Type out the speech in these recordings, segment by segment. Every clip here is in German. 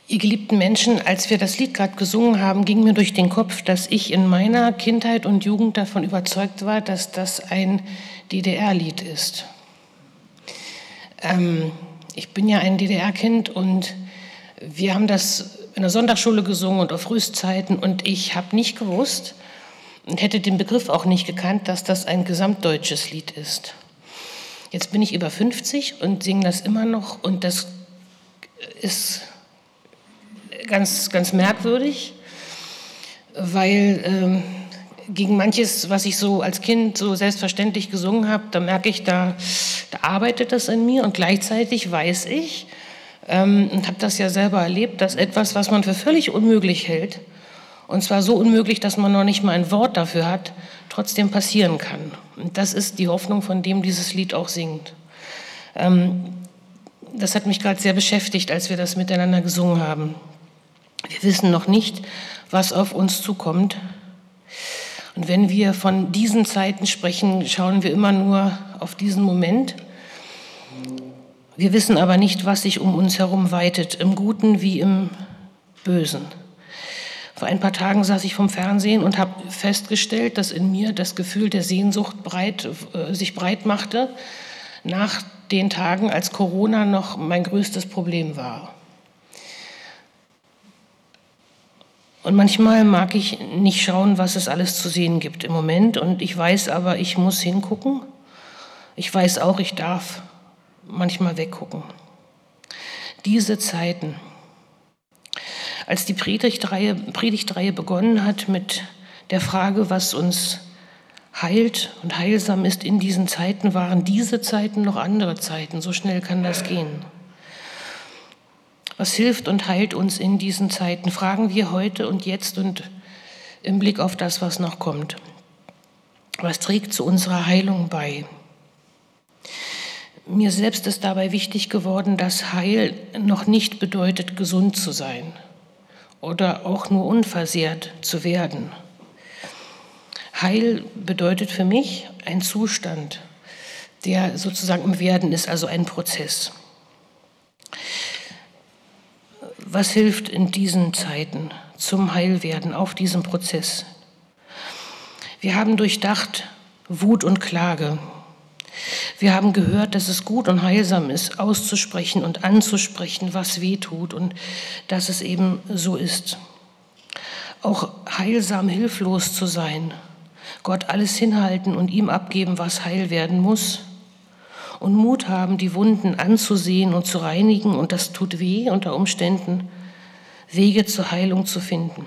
Ihr geliebten Menschen, als wir das Lied gerade gesungen haben, ging mir durch den Kopf, dass ich in meiner Kindheit und Jugend davon überzeugt war, dass das ein DDR-Lied ist. Ich bin ja ein DDR-Kind und wir haben das in der Sonntagsschule gesungen und auf Rüstzeiten und ich habe nicht gewusst und hätte den Begriff auch nicht gekannt, dass das ein gesamtdeutsches Lied ist. Jetzt bin ich über 50 und singe das immer noch und das ist ganz, ganz merkwürdig, weil gegen manches, was ich so als Kind so selbstverständlich gesungen habe, da merke ich, da arbeitet das in mir und gleichzeitig weiß ich und habe das ja selber erlebt, dass etwas, was man für völlig unmöglich hält, und zwar so unmöglich, dass man noch nicht mal ein Wort dafür hat, trotzdem passieren kann. Und das ist die Hoffnung, von dem dieses Lied auch singt. Das hat mich gerade sehr beschäftigt, als wir das miteinander gesungen haben. Wir wissen noch nicht, was auf uns zukommt. Und wenn wir von diesen Zeiten sprechen, schauen wir immer nur auf diesen Moment. Wir wissen aber nicht, was sich um uns herum weitet, im Guten wie im Bösen. Vor ein paar Tagen saß ich vom Fernsehen und habe festgestellt, dass in mir das Gefühl der Sehnsucht sich breit machte, nach den Tagen, als Corona noch mein größtes Problem war. Und manchmal mag ich nicht schauen, was es alles zu sehen gibt im Moment. Und ich weiß aber, ich muss hingucken. Ich weiß auch, ich darf manchmal weggucken. Diese Zeiten. Als die Predigtreihe begonnen hat mit der Frage, was uns heilt und heilsam ist in diesen Zeiten, waren diese Zeiten noch andere Zeiten. So schnell kann das gehen. Was hilft und heilt uns in diesen Zeiten, fragen wir heute und jetzt und im Blick auf das, was noch kommt. Was trägt zu unserer Heilung bei? Mir selbst ist dabei wichtig geworden, dass Heil noch nicht bedeutet, gesund zu sein oder auch nur unversehrt zu werden. Heil bedeutet für mich ein Zustand, der sozusagen im Werden ist, also ein Prozess. Was hilft in diesen Zeiten zum Heilwerden auf diesem Prozess? Wir haben durchdacht Wut und Klage. Wir haben gehört, dass es gut und heilsam ist, auszusprechen und anzusprechen, was weh tut und dass es eben so ist. Auch heilsam hilflos zu sein, Gott alles hinhalten und ihm abgeben, was heil werden muss. Und Mut haben, die Wunden anzusehen und zu reinigen, und das tut weh, unter Umständen Wege zur Heilung zu finden.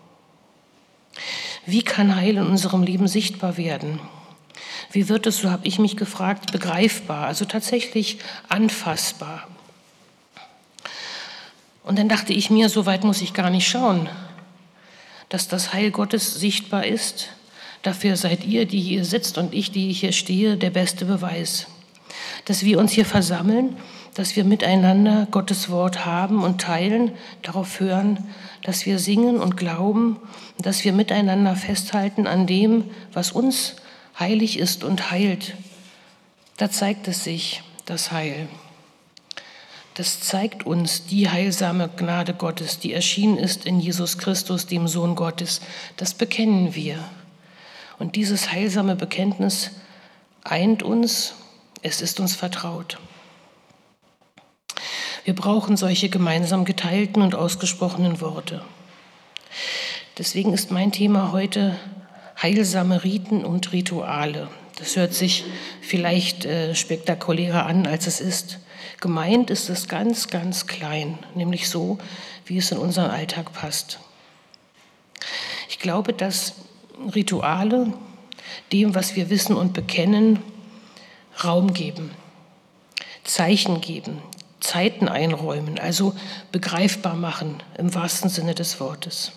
Wie kann Heil in unserem Leben sichtbar werden? Wie wird es, so habe ich mich gefragt, begreifbar, also tatsächlich anfassbar? Und dann dachte ich mir, so weit muss ich gar nicht schauen, dass das Heil Gottes sichtbar ist. Dafür seid ihr, die hier sitzt, und ich, die hier stehe, der beste Beweis. Dass wir uns hier versammeln, dass wir miteinander Gottes Wort haben und teilen, darauf hören, dass wir singen und glauben, dass wir miteinander festhalten an dem, was uns heilig ist und heilt. Da zeigt es sich, das Heil. Das zeigt uns die heilsame Gnade Gottes, die erschienen ist in Jesus Christus, dem Sohn Gottes. Das bekennen wir. Und dieses heilsame Bekenntnis eint uns, es ist uns vertraut. Wir brauchen solche gemeinsam geteilten und ausgesprochenen Worte. Deswegen ist mein Thema heute heilsame Riten und Rituale. Das hört sich vielleicht spektakulärer an, als es ist. Gemeint ist es ganz, ganz klein, nämlich so, wie es in unseren Alltag passt. Ich glaube, dass Rituale dem, was wir wissen und bekennen, Raum geben, Zeichen geben, Zeiten einräumen, also begreifbar machen im wahrsten Sinne des Wortes.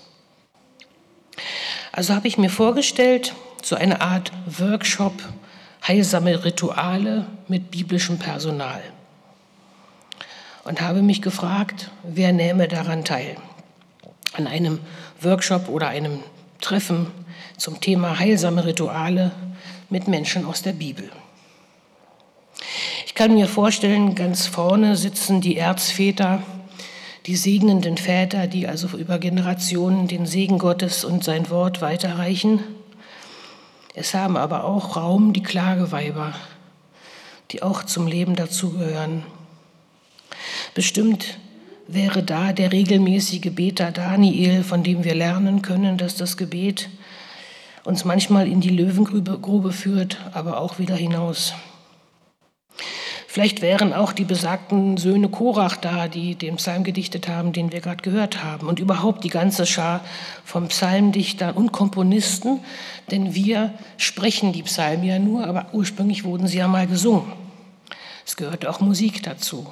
Also habe ich mir vorgestellt, so eine Art Workshop, heilsame Rituale mit biblischem Personal. Und habe mich gefragt, wer nähme daran teil? An einem Workshop oder einem Treffen zum Thema heilsame Rituale mit Menschen aus der Bibel. Ich kann mir vorstellen, ganz vorne sitzen die Erzväter, die segnenden Väter, die also über Generationen den Segen Gottes und sein Wort weiterreichen. Es haben aber auch Raum die Klageweiber, die auch zum Leben dazugehören. Bestimmt wäre da der regelmäßige Beter Daniel, von dem wir lernen können, dass das Gebet uns manchmal in die Löwengrube führt, aber auch wieder hinaus. Vielleicht wären auch die besagten Söhne Korach da, die den Psalm gedichtet haben, den wir gerade gehört haben. Und überhaupt die ganze Schar von Psalmdichtern und Komponisten, denn wir sprechen die Psalmen ja nur, aber ursprünglich wurden sie ja mal gesungen. Es gehört auch Musik dazu.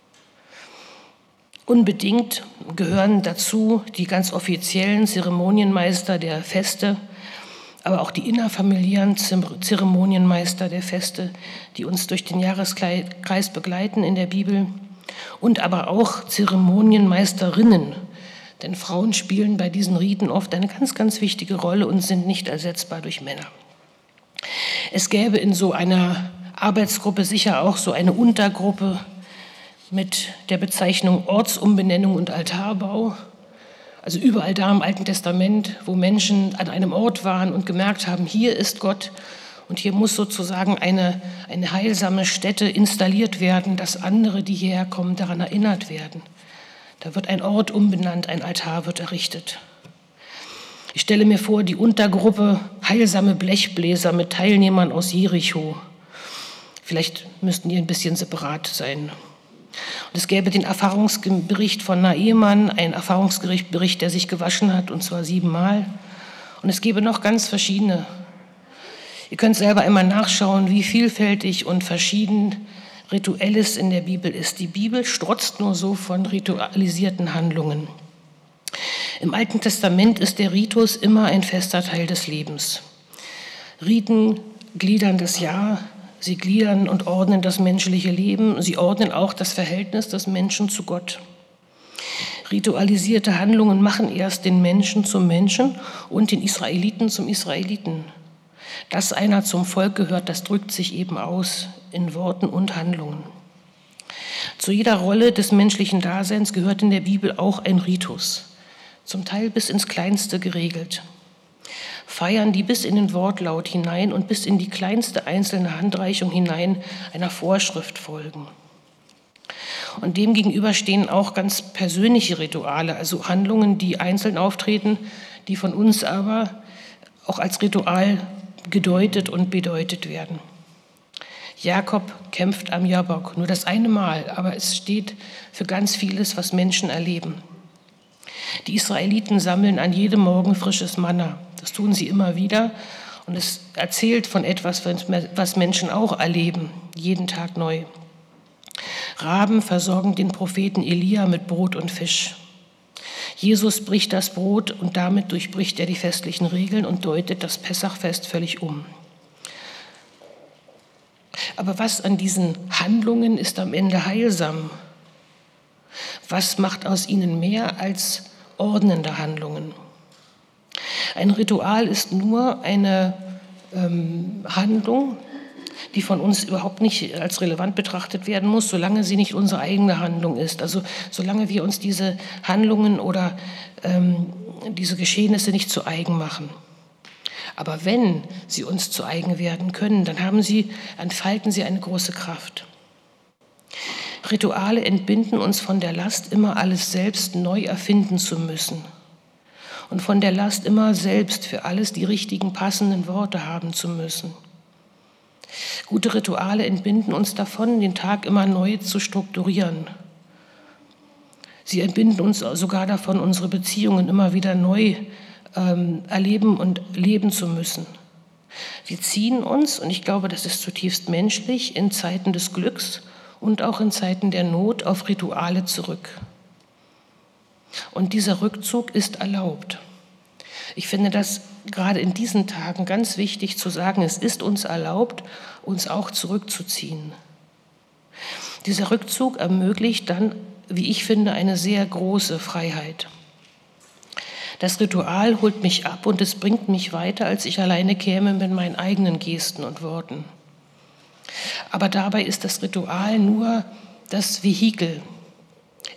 Unbedingt gehören dazu die ganz offiziellen Zeremonienmeister der Feste, aber auch die innerfamiliären Zeremonienmeister der Feste, die uns durch den Jahreskreis begleiten in der Bibel, und aber auch Zeremonienmeisterinnen, denn Frauen spielen bei diesen Riten oft eine ganz, ganz wichtige Rolle und sind nicht ersetzbar durch Männer. Es gäbe in so einer Arbeitsgruppe sicher auch so eine Untergruppe mit der Bezeichnung Ortsumbenennung und Altarbau. Also überall da im Alten Testament, wo Menschen an einem Ort waren und gemerkt haben, hier ist Gott und hier muss sozusagen eine heilsame Stätte installiert werden, dass andere, die hierher kommen, daran erinnert werden. Da wird ein Ort umbenannt, ein Altar wird errichtet. Ich stelle mir vor, die Untergruppe heilsame Blechbläser mit Teilnehmern aus Jericho. Vielleicht müssten die ein bisschen separat sein. Und es gäbe den Erfahrungsbericht von Naaman, ein Erfahrungsbericht, der sich gewaschen hat, und zwar 7-mal. Und es gäbe noch ganz verschiedene. Ihr könnt selber einmal nachschauen, wie vielfältig und verschieden Rituelles in der Bibel ist. Die Bibel strotzt nur so von ritualisierten Handlungen. Im Alten Testament ist der Ritus immer ein fester Teil des Lebens. Riten gliedern das Jahr. Sie gliedern und ordnen das menschliche Leben. Sie ordnen auch das Verhältnis des Menschen zu Gott. Ritualisierte Handlungen machen erst den Menschen zum Menschen und den Israeliten zum Israeliten. Dass einer zum Volk gehört, das drückt sich eben aus in Worten und Handlungen. Zu jeder Rolle des menschlichen Daseins gehört in der Bibel auch ein Ritus, zum Teil bis ins Kleinste geregelt. Feiern, die bis in den Wortlaut hinein und bis in die kleinste einzelne Handreichung hinein einer Vorschrift folgen. Und dem gegenüber stehen auch ganz persönliche Rituale, also Handlungen, die einzeln auftreten, die von uns aber auch als Ritual gedeutet und bedeutet werden. Jakob kämpft am Jabok, nur das eine Mal, aber es steht für ganz vieles, was Menschen erleben. Die Israeliten sammeln an jedem Morgen frisches Manna. Das tun sie immer wieder und es erzählt von etwas, was Menschen auch erleben, jeden Tag neu. Raben versorgen den Propheten Elia mit Brot und Fisch. Jesus bricht das Brot und damit durchbricht er die festlichen Regeln und deutet das Pessachfest völlig um. Aber was an diesen Handlungen ist am Ende heilsam? Was macht aus ihnen mehr als ordnende Handlungen? Ein Ritual ist nur eine Handlung, die von uns überhaupt nicht als relevant betrachtet werden muss, solange sie nicht unsere eigene Handlung ist. Also solange wir uns diese Handlungen oder diese Geschehnisse nicht zu eigen machen. Aber wenn sie uns zu eigen werden können, dann entfalten sie eine große Kraft. Rituale entbinden uns von der Last, immer alles selbst neu erfinden zu müssen. Und von der Last, immer selbst für alles die richtigen, passenden Worte haben zu müssen. Gute Rituale entbinden uns davon, den Tag immer neu zu strukturieren. Sie entbinden uns sogar davon, unsere Beziehungen immer wieder neu erleben und leben zu müssen. Wir ziehen uns, und ich glaube, das ist zutiefst menschlich, in Zeiten des Glücks und auch in Zeiten der Not auf Rituale zurück. Und dieser Rückzug ist erlaubt. Ich finde das gerade in diesen Tagen ganz wichtig zu sagen, es ist uns erlaubt, uns auch zurückzuziehen. Dieser Rückzug ermöglicht dann, wie ich finde, eine sehr große Freiheit. Das Ritual holt mich ab und es bringt mich weiter, als ich alleine käme mit meinen eigenen Gesten und Worten. Aber dabei ist das Ritual nur das Vehikel.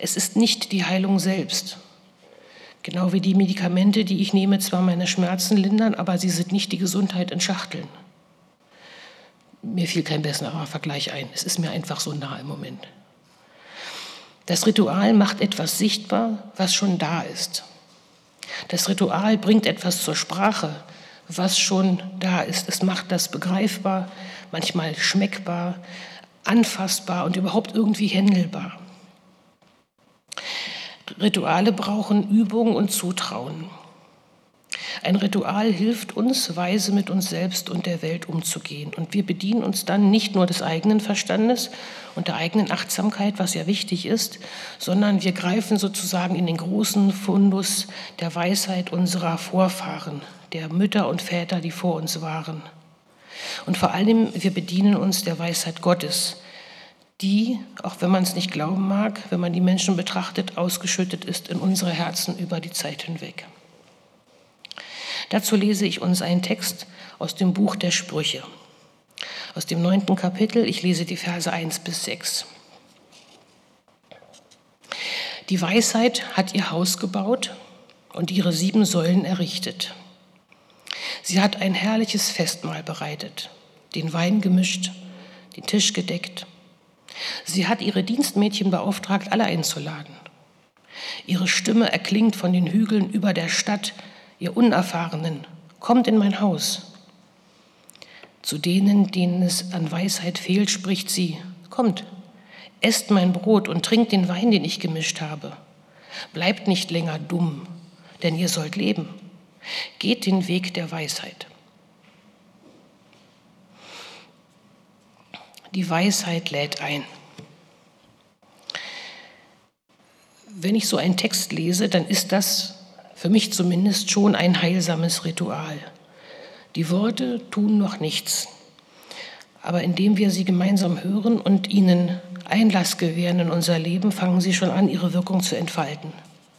Es ist nicht die Heilung selbst. Genau wie die Medikamente, die ich nehme, zwar meine Schmerzen lindern, aber sie sind nicht die Gesundheit in Schachteln. Mir fiel kein besserer Vergleich ein. Es ist mir einfach so nah im Moment. Das Ritual macht etwas sichtbar, was schon da ist. Das Ritual bringt etwas zur Sprache, was schon da ist. Es macht das begreifbar, manchmal schmeckbar, anfassbar und überhaupt irgendwie händelbar. Rituale brauchen Übung und Zutrauen. Ein Ritual hilft uns, weise mit uns selbst und der Welt umzugehen. Und wir bedienen uns dann nicht nur des eigenen Verstandes und der eigenen Achtsamkeit, was ja wichtig ist, sondern wir greifen sozusagen in den großen Fundus der Weisheit unserer Vorfahren, der Mütter und Väter, die vor uns waren. Und vor allem, wir bedienen uns der Weisheit Gottes, die, auch wenn man es nicht glauben mag, wenn man die Menschen betrachtet, ausgeschüttet ist in unsere Herzen über die Zeit hinweg. Dazu lese ich uns einen Text aus dem Buch der Sprüche, aus dem 9. Kapitel. Ich lese die Verse 1 bis 6. Die Weisheit hat ihr Haus gebaut und ihre 7 Säulen errichtet. Sie hat ein herrliches Festmahl bereitet, den Wein gemischt, den Tisch gedeckt. Sie hat ihre Dienstmädchen beauftragt, alle einzuladen. Ihre Stimme erklingt von den Hügeln über der Stadt, ihr Unerfahrenen, kommt in mein Haus. Zu denen, denen es an Weisheit fehlt, spricht sie, kommt, esst mein Brot und trinkt den Wein, den ich gemischt habe. Bleibt nicht länger dumm, denn ihr sollt leben. Geht den Weg der Weisheit. Die Weisheit lädt ein. Wenn ich so einen Text lese, dann ist das für mich zumindest schon ein heilsames Ritual. Die Worte tun noch nichts, aber indem wir sie gemeinsam hören und ihnen Einlass gewähren in unser Leben, fangen sie schon an, ihre Wirkung zu entfalten.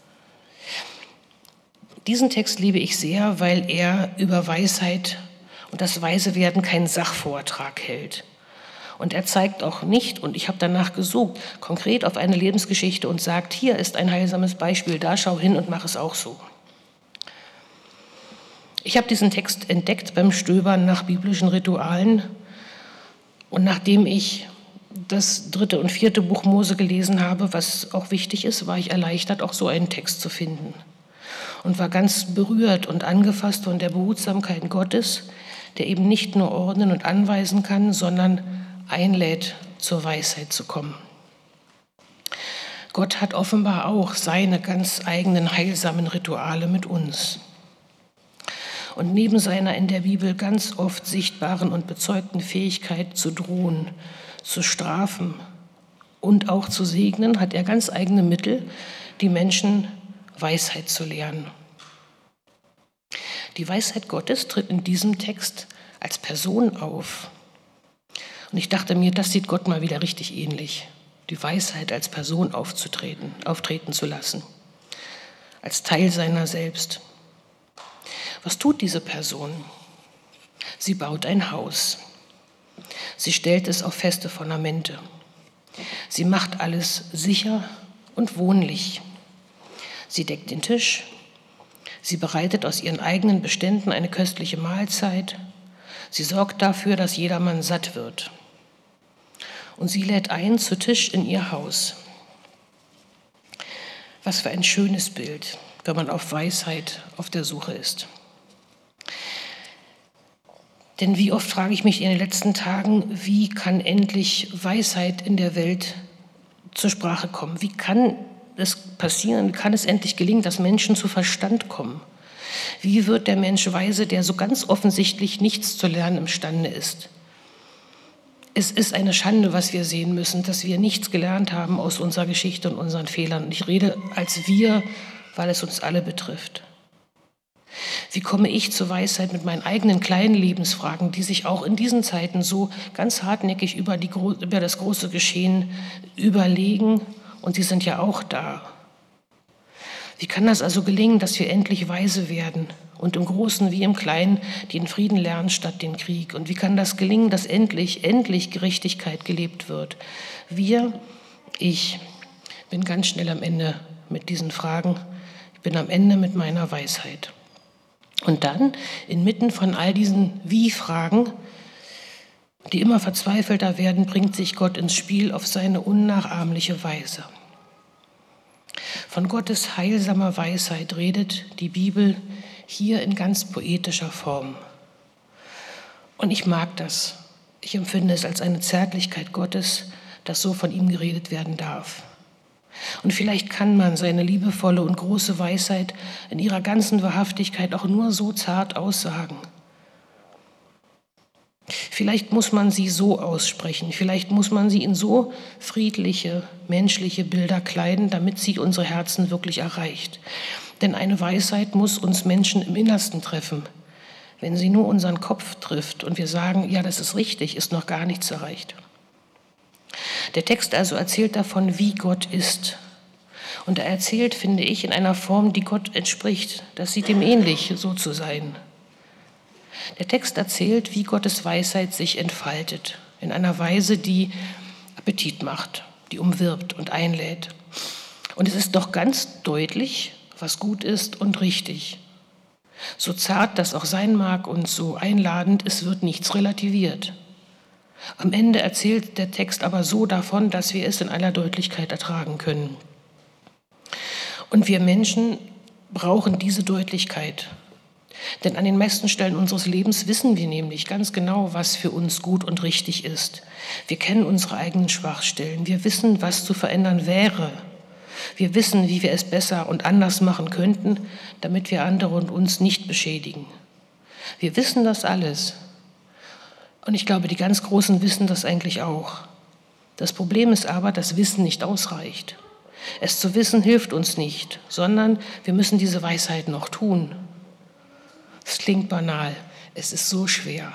Diesen Text liebe ich sehr, weil er über Weisheit und das Weisewerden keinen Sachvortrag hält. Und er zeigt auch nicht, und ich habe danach gesucht, konkret auf eine Lebensgeschichte und sagt, hier ist ein heilsames Beispiel, da schau hin und mach es auch so. Ich habe diesen Text entdeckt beim Stöbern nach biblischen Ritualen und nachdem ich das 3. und 4. Buch Mose gelesen habe, was auch wichtig ist, war ich erleichtert, auch so einen Text zu finden und war ganz berührt und angefasst von der Behutsamkeit Gottes, der eben nicht nur ordnen und anweisen kann, sondern einlädt, zur Weisheit zu kommen. Gott hat offenbar auch seine ganz eigenen heilsamen Rituale mit uns. Und neben seiner in der Bibel ganz oft sichtbaren und bezeugten Fähigkeit zu drohen, zu strafen und auch zu segnen, hat er ganz eigene Mittel, die Menschen Weisheit zu lehren. Die Weisheit Gottes tritt in diesem Text als Person auf. Und ich dachte mir, das sieht Gott mal wieder richtig ähnlich. Die Weisheit als Person auftreten zu lassen, als Teil seiner selbst. Was tut diese Person? Sie baut ein Haus. Sie stellt es auf feste Fundamente. Sie macht alles sicher und wohnlich. Sie deckt den Tisch. Sie bereitet aus ihren eigenen Beständen eine köstliche Mahlzeit. Sie sorgt dafür, dass jedermann satt wird. Und sie lädt ein zu Tisch in ihr Haus. Was für ein schönes Bild, wenn man auf Weisheit auf der Suche ist. Denn wie oft frage ich mich in den letzten Tagen, wie kann endlich Weisheit in der Welt zur Sprache kommen? Wie kann es passieren, kann es endlich gelingen, dass Menschen zu Verstand kommen? Wie wird der Mensch weise, der so ganz offensichtlich nichts zu lernen imstande ist? Es ist eine Schande, was wir sehen müssen, dass wir nichts gelernt haben aus unserer Geschichte und unseren Fehlern. Und ich rede als wir, weil es uns alle betrifft. Wie komme ich zur Weisheit mit meinen eigenen kleinen Lebensfragen, die sich auch in diesen Zeiten so ganz hartnäckig über das große Geschehen überlegen? Und sie sind ja auch da. Wie kann das also gelingen, dass wir endlich weise werden und im Großen wie im Kleinen den Frieden lernen statt den Krieg? Und wie kann das gelingen, dass endlich Gerechtigkeit gelebt wird? Wir, ich, bin ganz schnell am Ende mit diesen Fragen. Ich bin am Ende mit meiner Weisheit. Und dann, inmitten von all diesen Wie-Fragen, die immer verzweifelter werden, bringt sich Gott ins Spiel auf seine unnachahmliche Weise. Von Gottes heilsamer Weisheit redet die Bibel hier in ganz poetischer Form. Und ich mag das. Ich empfinde es als eine Zärtlichkeit Gottes, dass so von ihm geredet werden darf. Und vielleicht kann man seine liebevolle und große Weisheit in ihrer ganzen Wahrhaftigkeit auch nur so zart aussagen. Vielleicht muss man sie so aussprechen, vielleicht muss man sie in so friedliche, menschliche Bilder kleiden, damit sie unsere Herzen wirklich erreicht. Denn eine Weisheit muss uns Menschen im Innersten treffen. Wenn sie nur unseren Kopf trifft und wir sagen, ja, das ist richtig, ist noch gar nichts erreicht. Der Text also erzählt davon, wie Gott ist. Und er erzählt, finde ich, in einer Form, die Gott entspricht. Das sieht ihm ähnlich, so zu sein. Der Text erzählt, wie Gottes Weisheit sich entfaltet, in einer Weise, die Appetit macht, die umwirbt und einlädt. Und es ist doch ganz deutlich, was gut ist und richtig. So zart das auch sein mag und so einladend, es wird nichts relativiert. Am Ende erzählt der Text aber so davon, dass wir es in aller Deutlichkeit ertragen können. Und wir Menschen brauchen diese Deutlichkeit. Denn an den meisten Stellen unseres Lebens wissen wir nämlich ganz genau, was für uns gut und richtig ist. Wir kennen unsere eigenen Schwachstellen. Wir wissen, was zu verändern wäre. Wir wissen, wie wir es besser und anders machen könnten, damit wir andere und uns nicht beschädigen. Wir wissen das alles. Und ich glaube, die ganz Großen wissen das eigentlich auch. Das Problem ist aber, dass Wissen nicht ausreicht. Es zu wissen hilft uns nicht, sondern wir müssen diese Weisheit noch tun. Es klingt banal, es ist so schwer.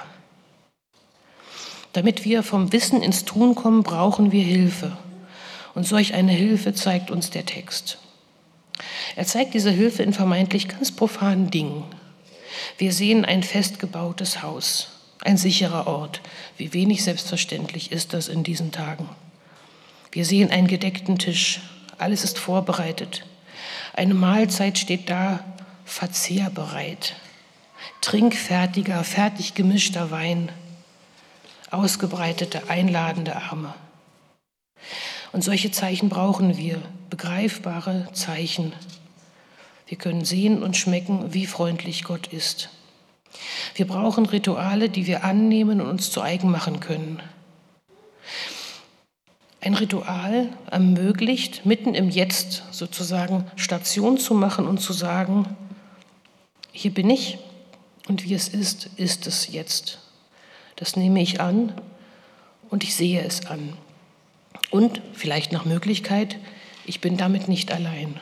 Damit wir vom Wissen ins Tun kommen, brauchen wir Hilfe. Und solch eine Hilfe zeigt uns der Text. Er zeigt diese Hilfe in vermeintlich ganz profanen Dingen. Wir sehen ein festgebautes Haus, ein sicherer Ort. Wie wenig selbstverständlich ist das in diesen Tagen. Wir sehen einen gedeckten Tisch, alles ist vorbereitet. Eine Mahlzeit steht da, verzehrbereit. Trinkfertiger, fertig gemischter Wein, ausgebreitete, einladende Arme. Und solche Zeichen brauchen wir, begreifbare Zeichen. Wir können sehen und schmecken, wie freundlich Gott ist. Wir brauchen Rituale, die wir annehmen und uns zu eigen machen können. Ein Ritual ermöglicht, mitten im Jetzt sozusagen Station zu machen und zu sagen, hier bin ich und wie es ist es jetzt. Das nehme ich an und ich sehe es an. Und vielleicht nach Möglichkeit, ich bin damit nicht allein.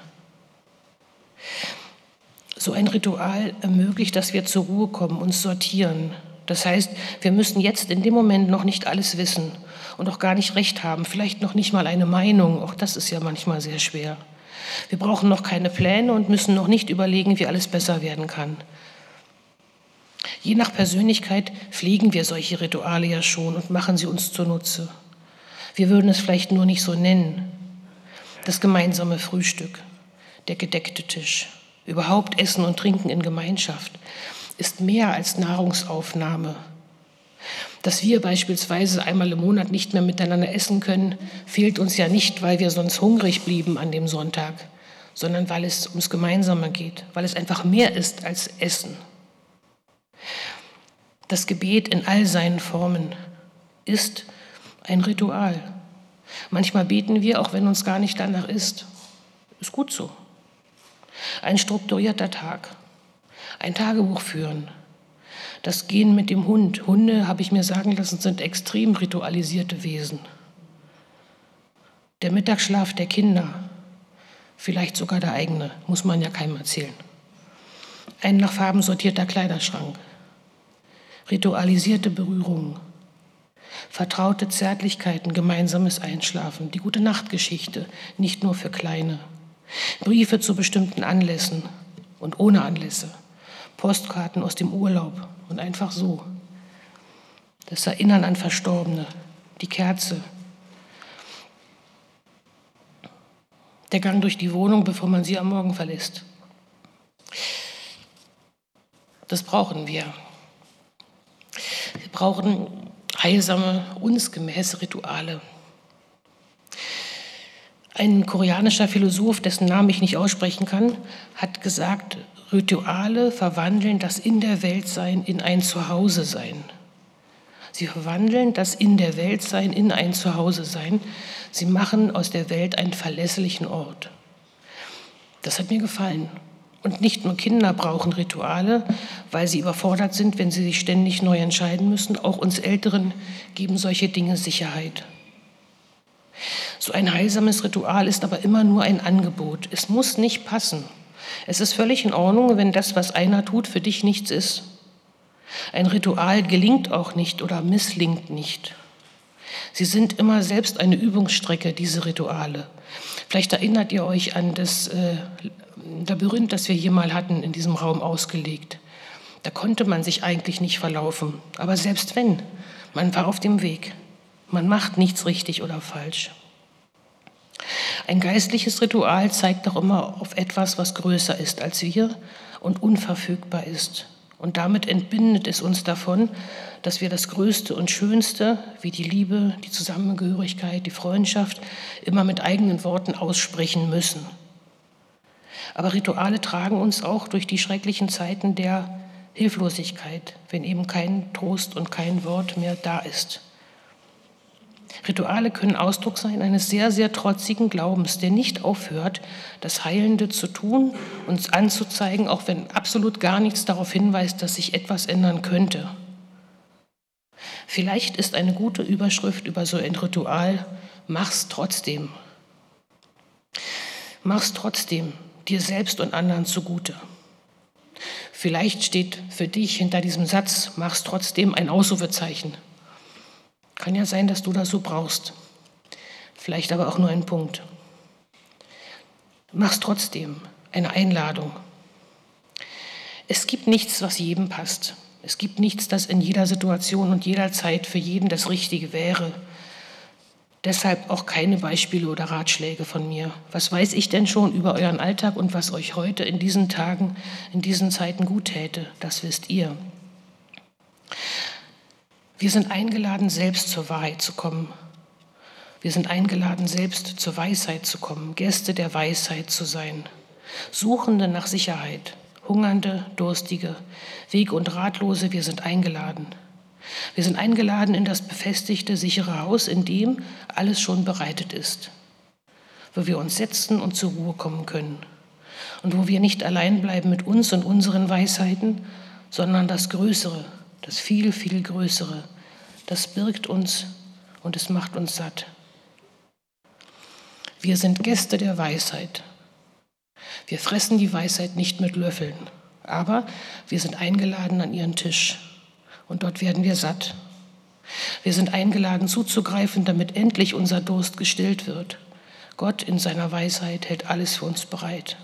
So ein Ritual ermöglicht, dass wir zur Ruhe kommen, uns sortieren. Das heißt, wir müssen jetzt in dem Moment noch nicht alles wissen und auch gar nicht recht haben, vielleicht noch nicht mal eine Meinung, auch das ist ja manchmal sehr schwer. Wir brauchen noch keine Pläne und müssen noch nicht überlegen, wie alles besser werden kann. Je nach Persönlichkeit pflegen wir solche Rituale ja schon und machen sie uns zunutze. Wir würden es vielleicht nur nicht so nennen. Das gemeinsame Frühstück, der gedeckte Tisch, überhaupt Essen und Trinken in Gemeinschaft ist mehr als Nahrungsaufnahme. Dass wir beispielsweise einmal im Monat nicht mehr miteinander essen können, fehlt uns ja nicht, weil wir sonst hungrig blieben an dem Sonntag, sondern weil es ums Gemeinsame geht, weil es einfach mehr ist als Essen. Das Gebet in all seinen Formen ist ein Ritual. Manchmal beten wir, auch wenn uns gar nicht danach ist. Ist gut so. Ein strukturierter Tag, ein Tagebuch führen, das Gehen mit dem Hund. Hunde, habe ich mir sagen lassen, sind extrem ritualisierte Wesen. Der Mittagsschlaf der Kinder, vielleicht sogar der eigene, muss man ja keinem erzählen. Ein nach Farben sortierter Kleiderschrank, ritualisierte Berührungen, vertraute Zärtlichkeiten, gemeinsames Einschlafen, die Gute-Nacht-Geschichte, nicht nur für Kleine, Briefe zu bestimmten Anlässen und ohne Anlässe, Postkarten aus dem Urlaub und einfach so. Das Erinnern an Verstorbene, die Kerze. der Gang durch die Wohnung, bevor man sie am Morgen verlässt. Das brauchen wir. Wir brauchen heilsame, uns gemäße Rituale. Ein koreanischer Philosoph, dessen Namen ich nicht aussprechen kann, hat gesagt, Rituale verwandeln das In der Welt Sein in ein Zuhause sein. Sie verwandeln das In der Welt Sein in ein Zuhause sein. Sie machen aus der Welt einen verlässlichen Ort. Das hat mir gefallen. Und nicht nur Kinder brauchen Rituale, weil sie überfordert sind, wenn sie sich ständig neu entscheiden müssen. Auch uns Älteren geben solche Dinge Sicherheit. So ein heilsames Ritual ist aber immer nur ein Angebot. Es muss nicht passen. Es ist völlig in Ordnung, wenn das, was einer tut, für dich nichts ist. Ein Ritual gelingt auch nicht oder misslingt nicht. Sie sind immer selbst eine Übungsstrecke, diese Rituale. Vielleicht erinnert ihr euch an das Labyrinth, das wir hier mal hatten, in diesem Raum ausgelegt. Da konnte man sich eigentlich nicht verlaufen. Aber selbst wenn, man war auf dem Weg. Man macht nichts richtig oder falsch. Ein geistliches Ritual zeigt doch immer auf etwas, was größer ist als wir und unverfügbar ist. Und damit entbindet es uns davon, dass wir das Größte und Schönste, wie die Liebe, die Zusammengehörigkeit, die Freundschaft, immer mit eigenen Worten aussprechen müssen. Aber Rituale tragen uns auch durch die schrecklichen Zeiten der Hilflosigkeit, wenn eben kein Trost und kein Wort mehr da ist. Rituale können Ausdruck sein eines sehr, sehr trotzigen Glaubens, der nicht aufhört, das Heilende zu tun, uns anzuzeigen, auch wenn absolut gar nichts darauf hinweist, dass sich etwas ändern könnte. Vielleicht ist eine gute Überschrift über so ein Ritual: Mach's trotzdem. Mach's trotzdem, dir selbst und anderen zugute. Vielleicht steht für dich hinter diesem Satz, mach's trotzdem, ein Ausrufezeichen. Kann ja sein, dass du das so brauchst. Vielleicht aber auch nur ein Punkt. Mach's trotzdem, eine Einladung. Es gibt nichts, was jedem passt. Es gibt nichts, das in jeder Situation und jeder Zeit für jeden das Richtige wäre. Deshalb auch keine Beispiele oder Ratschläge von mir. Was weiß ich denn schon über euren Alltag und was euch heute in diesen Tagen, in diesen Zeiten gut täte? Das wisst ihr. Wir sind eingeladen, selbst zur Wahrheit zu kommen. Wir sind eingeladen, selbst zur Weisheit zu kommen, Gäste der Weisheit zu sein, Suchende nach Sicherheit, Hungernde, Durstige, Weg- und Ratlose, wir sind eingeladen. Wir sind eingeladen in das befestigte, sichere Haus, in dem alles schon bereitet ist, wo wir uns setzen und zur Ruhe kommen können und wo wir nicht allein bleiben mit uns und unseren Weisheiten, sondern das Größere, das viel, viel Größere, das birgt uns und es macht uns satt. Wir sind Gäste der Weisheit. Wir fressen die Weisheit nicht mit Löffeln, aber wir sind eingeladen an ihren Tisch und dort werden wir satt. Wir sind eingeladen zuzugreifen, damit endlich unser Durst gestillt wird. Gott in seiner Weisheit hält alles für uns bereit.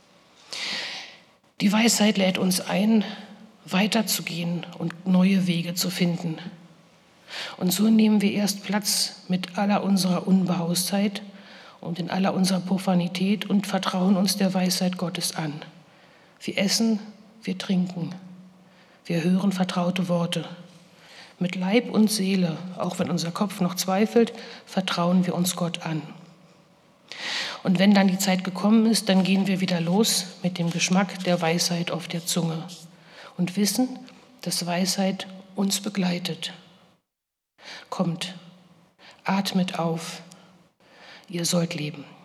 Die Weisheit lädt uns ein, weiterzugehen und neue Wege zu finden. Und so nehmen wir erst Platz mit aller unserer Unbehaustheit und in aller unserer Profanität und vertrauen uns der Weisheit Gottes an. Wir essen, wir trinken, wir hören vertraute Worte. Mit Leib und Seele, auch wenn unser Kopf noch zweifelt, vertrauen wir uns Gott an. Und wenn dann die Zeit gekommen ist, dann gehen wir wieder los mit dem Geschmack der Weisheit auf der Zunge und wissen, dass Weisheit uns begleitet. Kommt, atmet auf, ihr sollt leben.